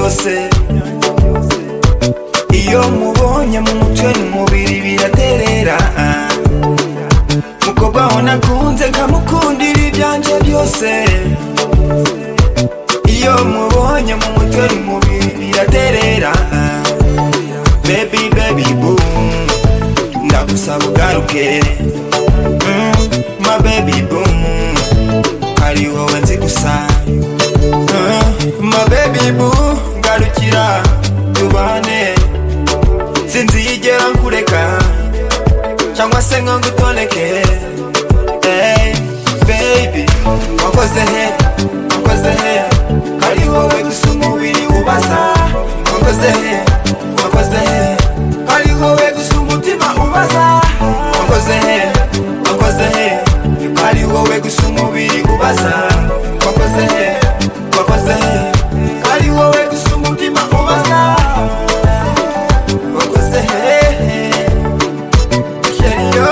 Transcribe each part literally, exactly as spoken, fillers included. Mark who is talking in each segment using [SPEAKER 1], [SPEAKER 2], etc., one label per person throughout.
[SPEAKER 1] byose iyo mubonye mu mutwe n'umubiri biraterera mukobwa ho nakunze nkamukundira ibyanje byose iyo mubonye mu mutwe n'umubiri biraterera baby baby boom ndagusaba ugaruke mm, my baby boom ari wowe nzi gusa uh, my baby boo garukira tubane sinzigera nkureka cyangwa se ngo ngutoneke hey baby wakoze he wakoze he ari wowe gusa umubiri ubaza wakoze he wakoze he ari wowe gusa umutima ubaza wakoze he wakoze he ari wowe gusa umubiri ubaza wakoze he wakoze he ari wowe gusa umutima ubaza wakoze he sheriyo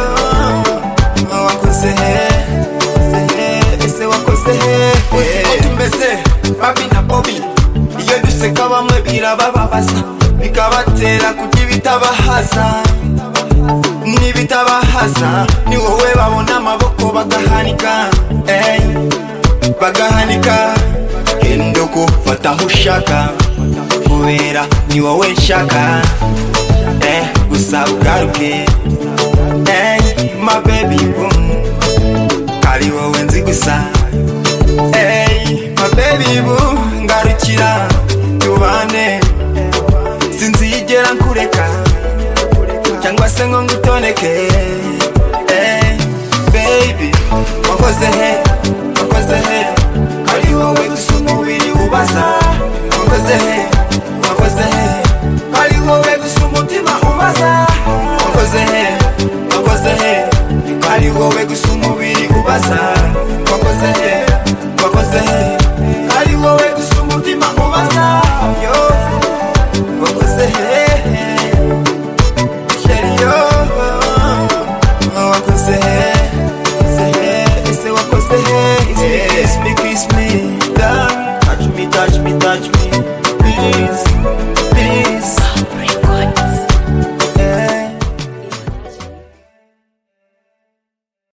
[SPEAKER 1] wakoze he ese wakoze he uko tumeze babi na bobi iyo duseka bamwe birabababaza bikabatera kurya ibitabahaza n'ibitabahaza ni wowe babona amaboko bagahanika ey bagahanika genda gufata aho ushaka kubera ni wowe nshaka eh gusa ugaruke ey my baby boom ari wowe nzi gusa ey my baby boom ngarukira tubane sinzigera nkureka cyangwa se ngo ngutoneke hey baby wakoze he wakoze he ari wowe gusa umubiri ubaza wakoze he wakoze he ari wowe gusa umutima ubaza wakoze he wakoze he ari wowe gusa umubiri ubaza wakoze he wakoze he